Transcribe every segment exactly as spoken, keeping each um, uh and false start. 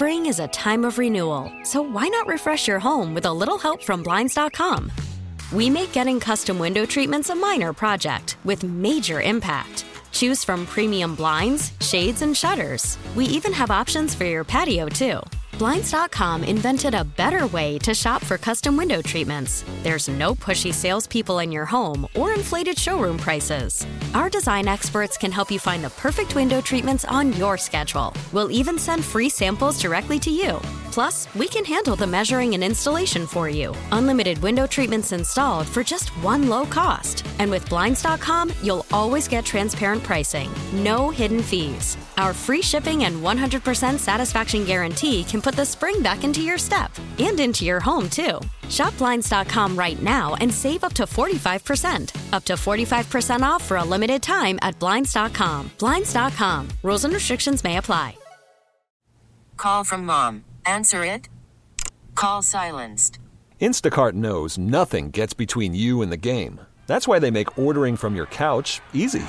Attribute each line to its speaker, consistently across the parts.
Speaker 1: Spring is a time of renewal, so why not refresh your home with a little help from Blinds dot com? We make getting custom window treatments a minor project with major impact. Choose from premium blinds, shades, and shutters. We even have options for your patio, too. Blinds dot com invented a better way to shop for custom window treatments. There's no pushy salespeople in your home or inflated showroom prices. Our design experts can help you find the perfect window treatments on your schedule. We'll even send free samples directly to you. Plus, we can handle the measuring and installation for you. Unlimited window treatments installed for just one low cost. And with Blinds dot com, you'll always get transparent pricing. No hidden fees. Our free shipping and one hundred percent satisfaction guarantee can put the spring back into your step and into your home, too. Shop Blinds dot com right now and save up to forty-five percent. Up to forty-five percent off for a limited time at Blinds dot com. Blinds dot com. Rules and restrictions may apply.
Speaker 2: Call from mom. Answer it. Call silenced.
Speaker 3: Instacart knows nothing gets between you and the game. That's why they make ordering from your couch easy.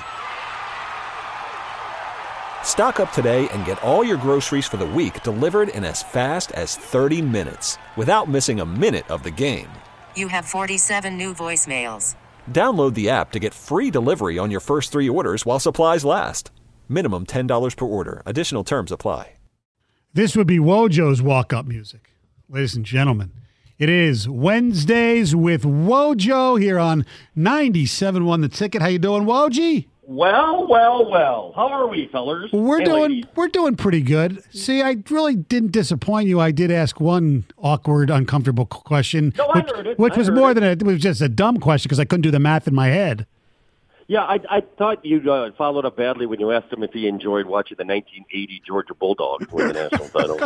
Speaker 3: Stock up today and get all your groceries for the week delivered in as fast as thirty minutes without missing a minute of the game.
Speaker 2: You have forty-seven new voicemails.
Speaker 3: Download the app to get free delivery on your first three orders while supplies last. Minimum ten dollars per order. Additional terms apply.
Speaker 4: This would be Wojo's walk-up music. Ladies and gentlemen, it is Wednesdays with Wojo here on ninety-seven point one The Ticket. How you doing, Woj?
Speaker 5: Well, well, well. How are we, fellers?
Speaker 4: We're
Speaker 5: and
Speaker 4: doing
Speaker 5: ladies?
Speaker 4: we're doing pretty good. See, I really didn't disappoint you. I did ask one awkward, uncomfortable question,
Speaker 5: No, I
Speaker 4: which,
Speaker 5: heard it.
Speaker 4: which
Speaker 5: I
Speaker 4: was
Speaker 5: heard
Speaker 4: more
Speaker 5: it.
Speaker 4: than a, it was just a dumb question because I couldn't do the math in my head.
Speaker 5: Yeah, I, I thought you uh, followed up badly when you asked him if he enjoyed watching the nineteen eighty Georgia Bulldogs win the national title.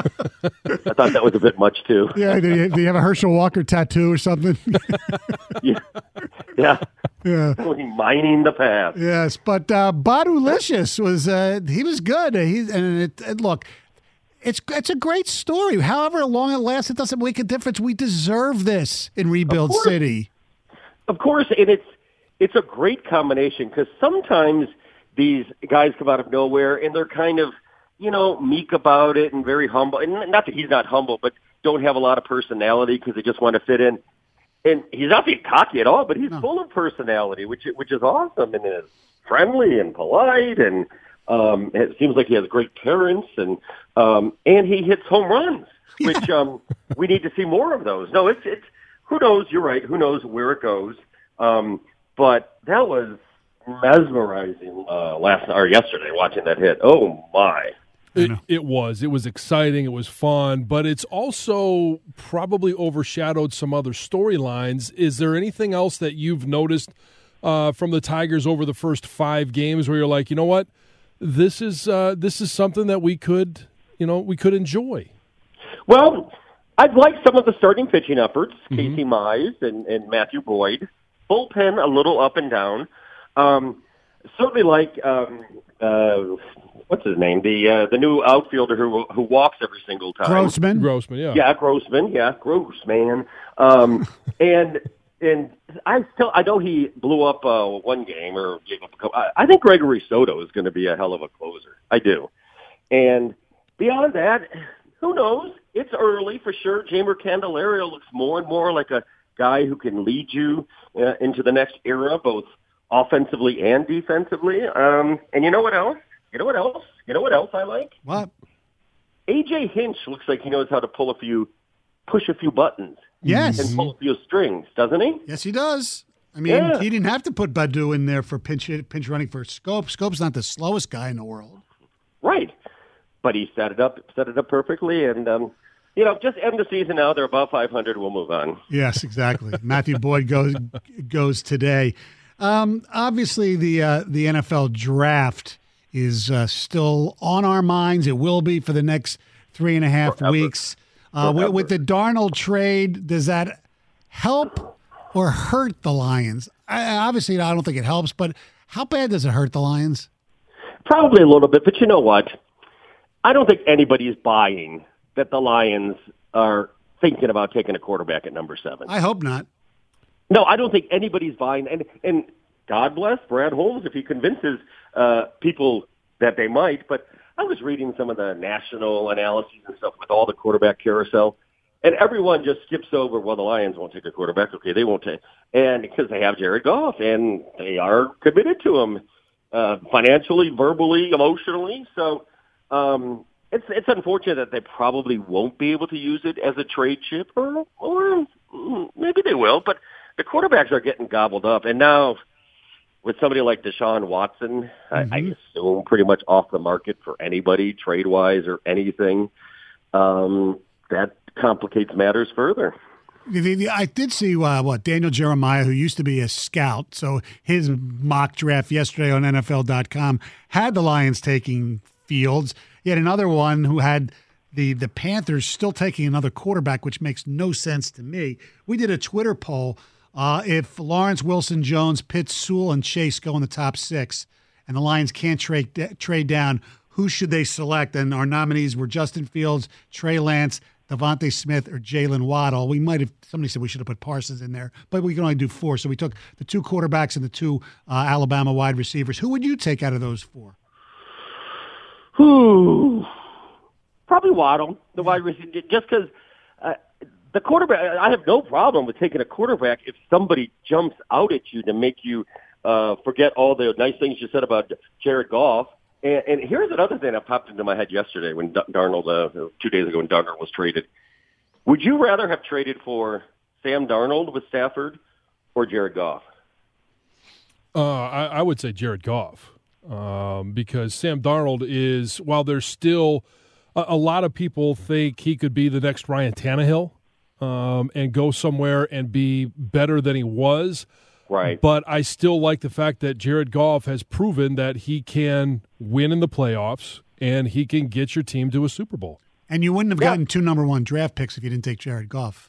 Speaker 5: I thought that was a bit much, too.
Speaker 4: Yeah, do you, do you have a Herschel Walker tattoo or something?
Speaker 5: Yeah. Yeah.
Speaker 4: Yeah.
Speaker 5: Mining the path.
Speaker 4: Yes, but uh, Badulicious was uh, he was good. Uh, he and, it, and look, it's it's a great story. However long it lasts, it doesn't make a difference. We deserve this in Rebuild
Speaker 5: Of course.
Speaker 4: City.
Speaker 5: Of course, and it's it's a great combination because sometimes these guys come out of nowhere and they're kind of, you know, meek about it and very humble. And not that he's not humble, but don't have a lot of personality because they just want to fit in. And he's not being cocky at all, but he's
Speaker 4: No.
Speaker 5: full of personality, which which is awesome and is friendly and polite, and um, it seems like he has great parents, and um, and he hits home runs, which um, we need to see more of those. No, it's it's who knows? You're right. Who knows where it goes? Um, but that was mesmerizing uh, last or yesterday watching that hit. Oh my!
Speaker 6: It, it was. It was exciting. It was fun, but it's also probably overshadowed some other storylines. Is there anything else that you've noticed uh, from the Tigers over the first five games where you're like, you know what, this is uh, this is something that we could, you know, we could enjoy?
Speaker 5: Well, I've liked some of the starting pitching efforts,
Speaker 6: Mm-hmm.
Speaker 5: Casey Mize and, and Matthew Boyd. Bullpen a little up and down. Um, certainly like um, uh, what's his name? The uh, the new outfielder who who walks every single time.
Speaker 4: Grossman.
Speaker 6: Grossman, yeah.
Speaker 5: Yeah, Grossman. Yeah, Grossman. Um, and and I still I know he blew up uh, one game or gave up a couple. I, I think Gregory Soto is going to be a hell of a closer. I do. And beyond that, who knows? It's early for sure. Jamer Candelario looks more and more like a guy who can lead you uh, into the next era, both offensively and defensively. Um, and you know what else? You know what else? You know what else I like?
Speaker 4: What?
Speaker 5: A J Hinch looks like he knows how to pull a few, push a few buttons
Speaker 4: Yes.
Speaker 5: and pull a few strings, doesn't he?
Speaker 4: Yes, he does. I mean,
Speaker 5: Yeah.
Speaker 4: he didn't have to put Badu in there for pinch pinch running for Scope. Scope's not the slowest guy in the world.
Speaker 5: Right. But he set it up, set it up perfectly, and um, you know, just end the season now. They're above five hundred. We'll move on.
Speaker 4: Yes, exactly. Matthew Boyd goes goes today. Um, obviously, the uh, the N F L draft is uh, still on our minds. It will be for the next three and a half
Speaker 5: Forever.
Speaker 4: weeks. Uh, with, with the Darnold trade, does that help or hurt the Lions? I, obviously, I don't think it helps, but how bad does it hurt the Lions?
Speaker 5: Probably a little bit, but you know what? I don't think anybody's buying that the Lions are thinking about taking a quarterback at number seven.
Speaker 4: I hope not.
Speaker 5: No, I don't think anybody's buying. And, and God bless Brad Holmes if he convinces uh, people that they might. But I was reading some of the national analyses and stuff with all the quarterback carousel, and everyone just skips over, well, the Lions won't take a quarterback. Okay, they won't take. And because they have Jared Goff, and they are committed to him uh, financially, verbally, emotionally. So um, it's it's unfortunate that they probably won't be able to use it as a trade chip, or, or maybe they will. But the quarterbacks are getting gobbled up. And now with somebody like Deshaun Watson, mm-hmm. I, I assume pretty much off the market for anybody, trade-wise or anything, um, that complicates matters further.
Speaker 4: I did see uh, what Daniel Jeremiah, who used to be a scout, so his mock draft yesterday on N F L dot com had the Lions taking Fields. Yet another one who had the the Panthers still taking another quarterback, which makes no sense to me. We did a Twitter poll. Uh, if Lawrence, Wilson, Jones, Pitts, Sewell, and Chase go in the top six, and the Lions can't trade trade down, who should they select? And our nominees were Justin Fields, Trey Lance, Devontae Smith, or Jalen Waddle. We might have somebody said we should have put Parsons in there, but we can only do four. So we took the two quarterbacks and the two uh, Alabama wide receivers. Who would you take out of those four?
Speaker 5: Who? Probably Waddle, the wide receiver, just because. Uh, The quarterback, I have no problem with taking a quarterback if somebody jumps out at you to make you uh, forget all the nice things you said about Jared Goff. And, and here's another thing that popped into my head yesterday when Darnold, uh, two days ago when Darnold was traded. Would you rather have traded for Sam Darnold with Stafford or Jared Goff?
Speaker 6: Uh, I, I would say Jared Goff um, because Sam Darnold is, while there's still a, a lot of people think he could be the next Ryan Tannehill. Um, and go somewhere and be better than he was.
Speaker 5: Right.
Speaker 6: But I still like the fact that Jared Goff has proven that he can win in the playoffs and he can get your team to a Super Bowl.
Speaker 4: And you wouldn't have
Speaker 5: yeah.
Speaker 4: gotten two number one draft picks if you didn't take Jared Goff.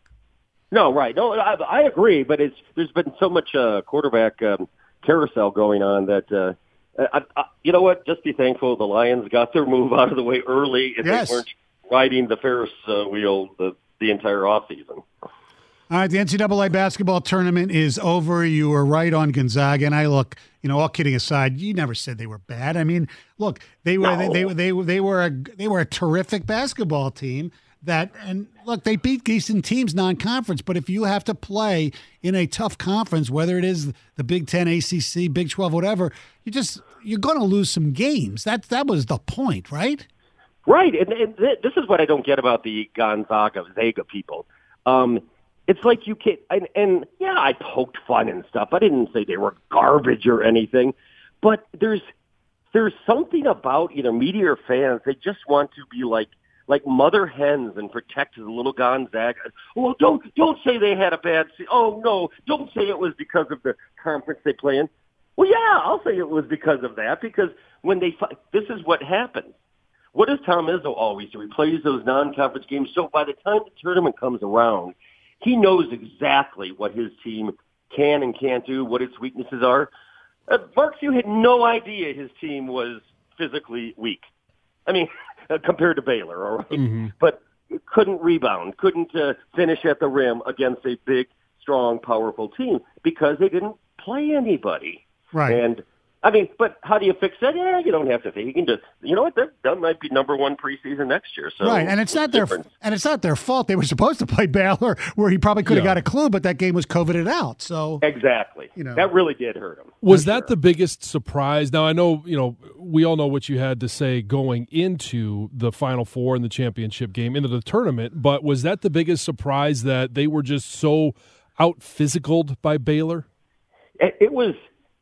Speaker 5: No, right. No, I, I agree, but it's there's been so much uh, quarterback um, carousel going on that, uh, I, I, you know what, just be thankful the Lions got their move out of the way early and
Speaker 4: yes.
Speaker 5: they weren't riding the Ferris uh, wheel the the entire offseason.
Speaker 4: All right, the N C double A basketball tournament is over. You were right on Gonzaga, and I look, you know, all kidding aside, you never said they were bad. I mean, look, they were
Speaker 5: no.
Speaker 4: they, they they they were a they were a terrific basketball team. That and look, they beat decent teams non-conference. But if you have to play in a tough conference, whether it is the Big Ten, A C C, Big twelve, whatever, you just you're going to lose some games. That that was the point, right?
Speaker 5: Right, and, and th- this is what I don't get about the Gonzaga, Zaga people. Um, it's like you can't, and, and yeah, I poked fun and stuff. I didn't say they were garbage or anything, but there's there's something about either media or fans. They just want to be like like mother hens and protect the little Gonzaga. Well, don't don't say they had a bad season. Oh no, don't say it was because of the conference they play in. Well, yeah, I'll say it was because of that. Because when they, this is what happens. What does Tom Izzo always do? He plays those non-conference games. So by the time the tournament comes around, he knows exactly what his team can and can't do, what its weaknesses are. Uh, Mark Few had no idea his team was physically weak. I mean, compared to Baylor, all right? Mm-hmm. But couldn't rebound, couldn't uh, finish at the rim against a big, strong, powerful team because they didn't play anybody.
Speaker 4: Right.
Speaker 5: And I mean, but how do you fix that? Yeah, you don't have to. You can just, you know what? That, that might be number one preseason next year. So
Speaker 4: right, and it's not their and it's not their fault. They were supposed to play Baylor, where he probably could have yeah. got a clue, but that game was COVIDed out. So
Speaker 5: exactly,
Speaker 4: you know,
Speaker 5: that really did hurt him.
Speaker 6: Was that sure. the biggest surprise? Now I know, you know, we all know what you had to say going into the Final Four and the championship game, into the tournament, but was that the biggest surprise that they were just so out physicaled by Baylor?
Speaker 5: It, it was.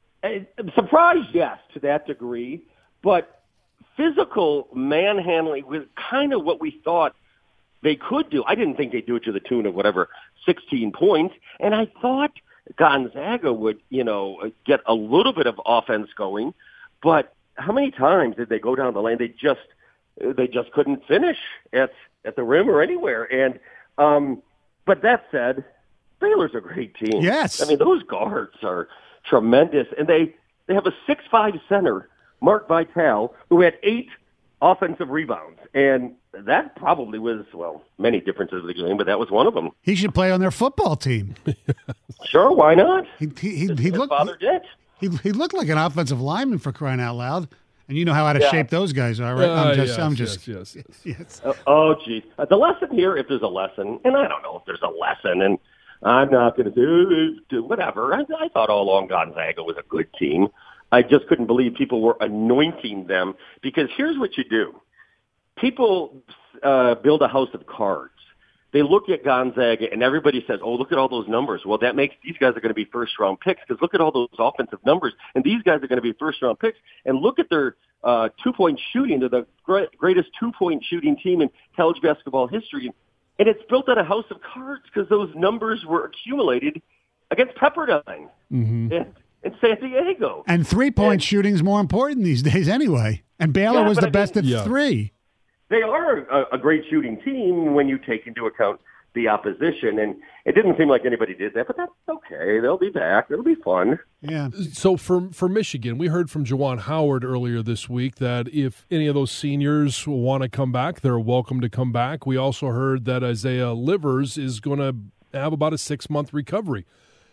Speaker 5: I'm surprised, yes, to that degree, but physical manhandling was kind of what we thought they could do. I didn't think they'd do it to the tune of whatever, sixteen points, and I thought Gonzaga would, you know, get a little bit of offense going, but how many times did they go down the lane? They just they just couldn't finish at at the rim or anywhere. And um, but that said, Baylor's a great team.
Speaker 4: Yes,
Speaker 5: I mean those guards are tremendous, and they, they have a six five center, Mark Vitale, who had eight offensive rebounds, and that probably was, well, many differences of the game, but that was one of them.
Speaker 4: He should play on their football team.
Speaker 5: Sure, why not?
Speaker 4: He, he, he, he
Speaker 5: His
Speaker 4: looked,
Speaker 5: father did.
Speaker 4: He, he looked like an offensive lineman, for crying out loud. And you know how out of
Speaker 5: Yeah.
Speaker 4: shape those guys are, right?
Speaker 6: Uh,
Speaker 4: I'm just,
Speaker 6: yes,
Speaker 4: I'm just.
Speaker 6: yes, yes, yes.
Speaker 4: yes.
Speaker 5: Uh, oh, geez. Uh, the lesson here, if there's a lesson, and I don't know if there's a lesson, and I'm not going to do, do whatever. I, I thought all along Gonzaga was a good team. I just couldn't believe people were anointing them, because here's what you do. People uh, build a house of cards. They look at Gonzaga, and everybody says, oh, look at all those numbers. Well, that makes these guys are going to be first-round picks, because look at all those offensive numbers, and these guys are going to be first-round picks. And look at their uh, two-point shooting. They're the great, greatest two-point shooting team in college basketball history. And it's built on a house of cards because those numbers were accumulated against Pepperdine
Speaker 6: Mm-hmm.
Speaker 5: and, and San Diego.
Speaker 4: And three-point
Speaker 5: And-
Speaker 4: shooting's more important these days anyway. And Baylor
Speaker 5: Yeah,
Speaker 4: was
Speaker 5: but
Speaker 4: the
Speaker 5: I
Speaker 4: best
Speaker 5: mean-
Speaker 4: at
Speaker 6: Yeah.
Speaker 4: three.
Speaker 5: They are a, a great shooting team when you take into account the opposition, and it didn't seem like anybody did that, but that's okay. They'll be back. It'll be fun.
Speaker 4: Yeah.
Speaker 6: So for for Michigan, we heard from Juwan Howard earlier this week that if any of those seniors want to come back, they're welcome to come back. We also heard that Isaiah Livers is going to have about a six-month recovery.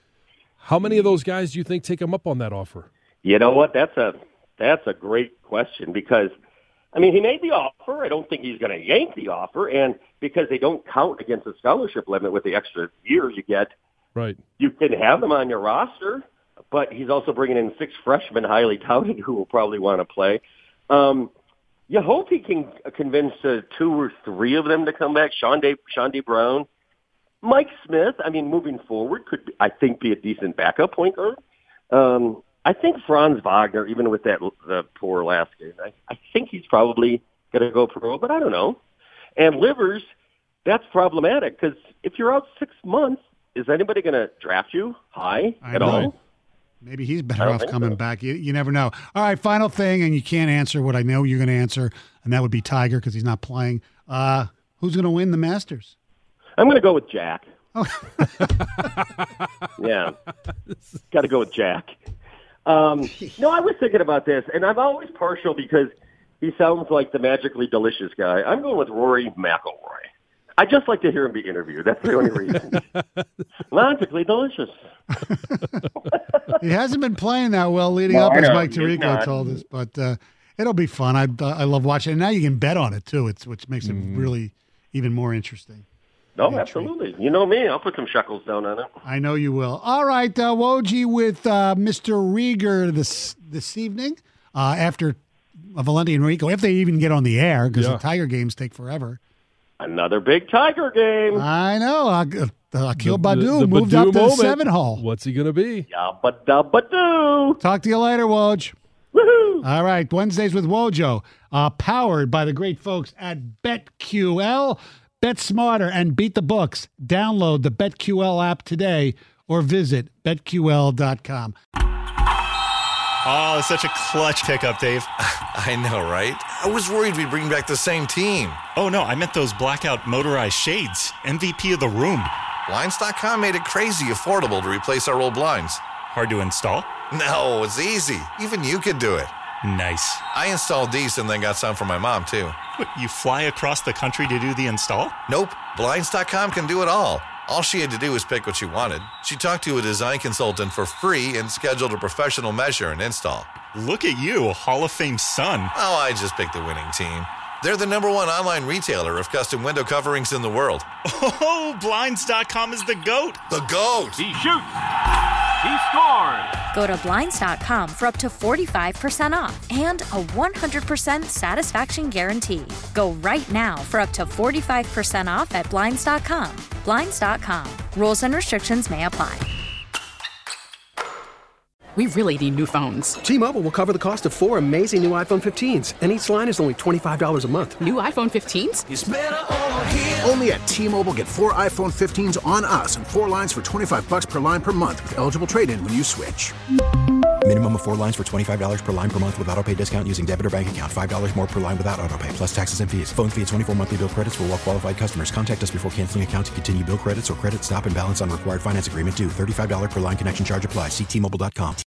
Speaker 6: How many of those guys do you think take him up on that offer?
Speaker 5: You know what? That's a that's a great question, because I mean, he made the offer. I don't think he's going to yank the offer, and because they don't count against the scholarship limit with the extra years you get,
Speaker 6: Right.
Speaker 5: you can have them on your roster, but he's also bringing in six freshmen highly touted who will probably want to play. Um, you hope he can convince uh, two or three of them to come back. Shonda, Shonda Brown, Mike Smith, I mean, moving forward, could, I think, be a decent backup point guard. Um, I think Franz Wagner, even with that the poor last game, I, I think he's probably going to go pro, but I don't know. And Livers, that's problematic, because if you're out six months, is anybody going to draft you high
Speaker 4: I
Speaker 5: at
Speaker 4: know.
Speaker 5: all?
Speaker 4: Maybe he's
Speaker 5: I
Speaker 4: better
Speaker 5: don't
Speaker 4: off
Speaker 5: think
Speaker 4: coming
Speaker 5: so.
Speaker 4: back. You, you never know. All right, final thing, and you can't answer what I know you're going to answer, and that would be Tiger because he's not playing. Uh, who's going to win the Masters?
Speaker 5: I'm going to go with Jack.
Speaker 4: Oh.
Speaker 5: Yeah. Got to go with Jack. Um, no, I was thinking about this, and I'm always partial because he sounds like the magically delicious guy. I'm going with Rory McIlroy. I just like to hear him be interviewed. That's the only reason. Magically delicious.
Speaker 4: He hasn't been playing that well leading
Speaker 5: No,
Speaker 4: up,
Speaker 5: I
Speaker 4: as
Speaker 5: know.
Speaker 4: Mike
Speaker 5: He's
Speaker 4: Tirico
Speaker 5: not.
Speaker 4: told us. But uh, it'll be fun. I I love watching it. And now you can bet on it, too, It's which makes it really even more interesting.
Speaker 5: No, absolutely. You know me. I'll put some shekels down on it.
Speaker 4: I know you will. All right, uh, Woj with uh, Mister Rieger this this evening uh, after uh, Valenti and Rico, if they even get on the air, because
Speaker 6: Yeah.
Speaker 4: the Tiger games take forever.
Speaker 5: Another big Tiger game.
Speaker 4: I know. Uh, uh, Akil
Speaker 6: The- the-
Speaker 4: Badu
Speaker 6: the
Speaker 4: moved
Speaker 6: Badu
Speaker 4: up to the
Speaker 6: moment.
Speaker 4: seven hole.
Speaker 6: What's he going to be?
Speaker 5: Yabba dabba doo.
Speaker 4: Talk to you later, Woj.
Speaker 5: Woohoo.
Speaker 4: All right, Wednesdays with Wojo, uh, powered by the great folks at BetQL. Bet smarter and beat the books. Download the BetQL app today or visit bet Q L dot com.
Speaker 7: Oh, such a clutch pickup, Dave.
Speaker 8: I know, right? I was worried we'd bring back the same team.
Speaker 7: Oh, no, I meant those blackout motorized shades. M V P of the room.
Speaker 8: Blinds dot com made it crazy affordable to replace our old blinds.
Speaker 7: Hard to install?
Speaker 8: No, it's easy. Even you could do it.
Speaker 7: Nice.
Speaker 8: I installed these and then got some for my mom, too.
Speaker 7: What, you fly across the country to do the install?
Speaker 8: Nope, Blinds dot com can do it all. All she had to do was pick what she wanted. She talked to a design consultant for free and scheduled a professional measure and install.
Speaker 7: Look at you, a Hall of Fame son.
Speaker 8: Oh, I just picked the winning team. They're the number one online retailer of custom window coverings in the world.
Speaker 7: Oh, Blinds dot com is the GOAT.
Speaker 8: The GOAT!
Speaker 9: He shoots. He scores.
Speaker 1: Go to Blinds dot com for up to forty-five percent off and a one hundred percent satisfaction guarantee. Go right now for up to forty-five percent off at Blinds dot com. Blinds dot com. Rules and restrictions may apply.
Speaker 10: We really need new phones.
Speaker 11: T-Mobile will cover the cost of four amazing new iPhone fifteens, and each line is only twenty-five dollars a month.
Speaker 10: New iPhone fifteens?
Speaker 12: It's better over here. Only at T-Mobile, get four iPhone fifteens on us and four lines for twenty-five bucks per line per month with eligible trade-in when you switch.
Speaker 13: Minimum of four lines for twenty-five dollars per line per month with autopay discount using debit or bank account. five dollars more per line without autopay, plus taxes and fees. Phone fee at twenty-four monthly bill credits for well-qualified customers. Contact us before canceling account to continue bill credits or credit stop and balance on required finance agreement due. thirty-five dollars per line connection charge applies. See T Mobile dot com.